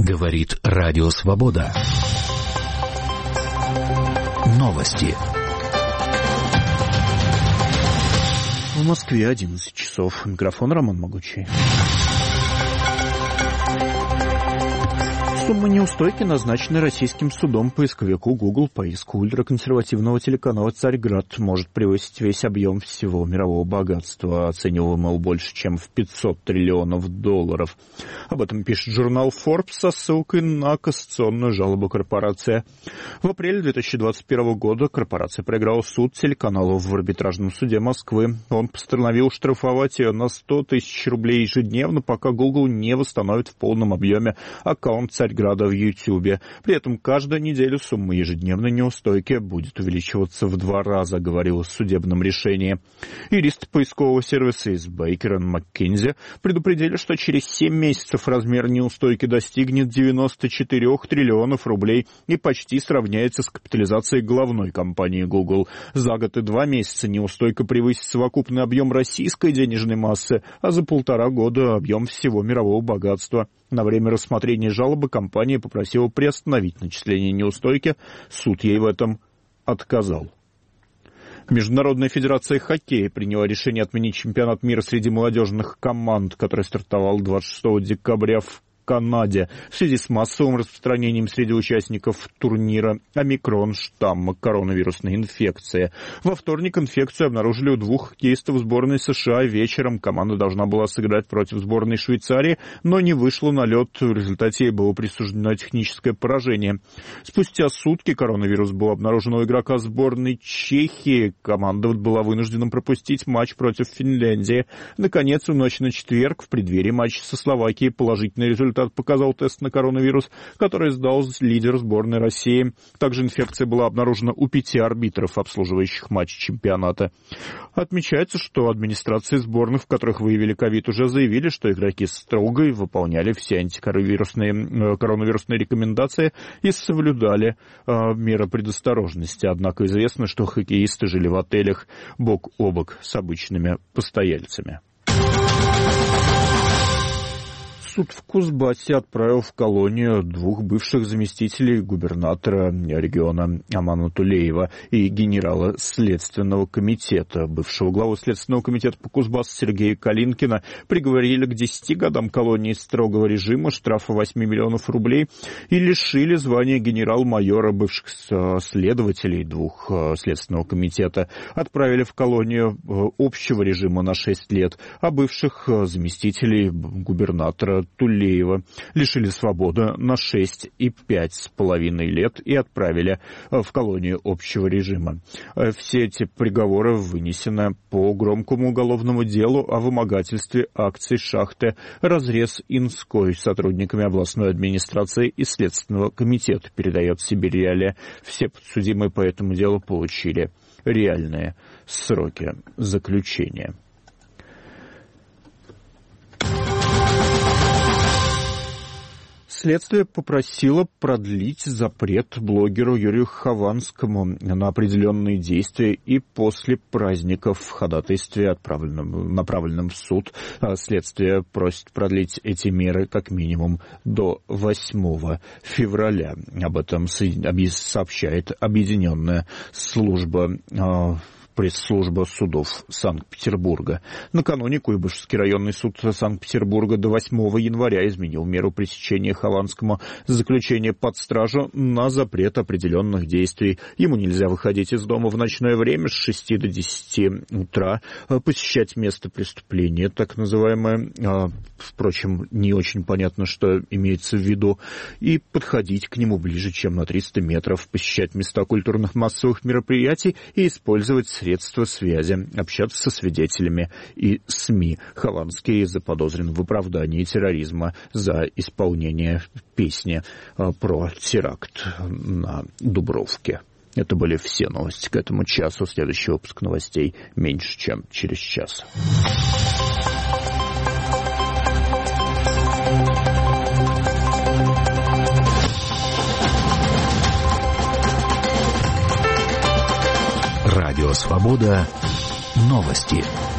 Говорит Радио Свобода. Новости. В Москве 11 часов. Микрофон Роман Могучий. Сумма неустойки, назначенная российским судом поисковику Google по иску ультраконсервативного телеканала «Царьград», может превысить весь объем всего мирового богатства, оцениваемого больше, чем в $500 триллионов. Об этом пишет журнал Forbes со ссылкой на кассационную жалобу корпорации. В апреле 2021 года корпорация проиграла суд телеканалу в арбитражном суде Москвы. Он постановил штрафовать ее на 100 тысяч рублей ежедневно, пока Google не восстановит в полном объеме аккаунт «Царьграда» в YouTube. При этом каждую неделю сумма ежедневной неустойки будет увеличиваться в 2 раза, говорилось в судебном решении. Юристы поискового сервиса из Baker & McKinsey предупредили, что через 7 месяцев размер неустойки достигнет 94 триллионов рублей и почти сравняется с капитализацией головной компании Google. За год и 2 месяца неустойка превысит совокупный объем российской денежной массы, а за 1,5 года объем всего мирового богатства. На время рассмотрения жалобы компания попросила приостановить начисление неустойки. Суд ей в этом отказал. Международная федерация хоккея приняла решение отменить чемпионат мира среди молодежных команд, который стартовал 26 декабря в Канаде в связи с массовым распространением среди участников турнира омикрон-штамма коронавирусной инфекции. Во вторник инфекцию обнаружили у 2 хоккеистов сборной США. Вечером команда должна была сыграть против сборной Швейцарии, но не вышла на лед. В результате ей было присуждено техническое поражение. Спустя сутки коронавирус был обнаружен у игрока сборной Чехии. Команда была вынуждена пропустить матч против Финляндии. Наконец, в ночь на четверг, в преддверии матча со Словакией, положительный результат показал тест на коронавирус, который сдал лидер сборной России. Также инфекция была обнаружена у 5 арбитров, обслуживающих матчи чемпионата. Отмечается, что администрации сборных, в которых выявили ковид, уже заявили, что игроки строго выполняли все коронавирусные рекомендации и соблюдали меры предосторожности. Однако известно, что хоккеисты жили в отелях бок о бок с обычными постояльцами. Суд в Кузбассе отправил в колонию 2 бывших заместителей губернатора региона Амана Тулеева и генерала Следственного комитета. Бывшего главу Следственного комитета по Кузбассу Сергея Калинкина приговорили к 10 годам колонии строгого режима, штрафа 8 миллионов рублей и лишили звания генерал-майора. Бывших следователей 2 Следственного комитета отправили в колонию общего режима на 6 лет, а бывших заместителей губернатора Тулеева лишили свободы на 6 и 5,5 лет и отправили в колонию общего режима. Все эти приговоры вынесены по громкому уголовному делу о вымогательстве акций шахты «Разрез-Инской» сотрудниками областной администрации и Следственного комитета, передает Сибирь-Реалия. Все подсудимые по этому делу получили реальные сроки заключения. Следствие попросило продлить запрет блогеру Юрию Хованскому на определенные действия и после праздников. В ходатайстве, направленном в суд, следствие просит продлить эти меры как минимум до 8 февраля. Об этом сообщает Объединенная служба пресс-служба судов Санкт-Петербурга. Накануне Куйбышевский районный суд Санкт-Петербурга до 8 января изменил меру пресечения Хованскому заключения под стражу на запрет определенных действий. Ему нельзя выходить из дома в ночное время с 6 до 10 утра, посещать место преступления, так называемое, впрочем, не очень понятно, что имеется в виду, и подходить к нему ближе, чем на 300 метров, посещать места культурных массовых мероприятий и использовать средства связи, общаться со свидетелями и СМИ. Хованский заподозрен в оправдании терроризма за исполнение песни про теракт на Дубровке. Это были все новости к этому часу. Следующий выпуск новостей меньше, чем через час. Радио Свобода. Новости.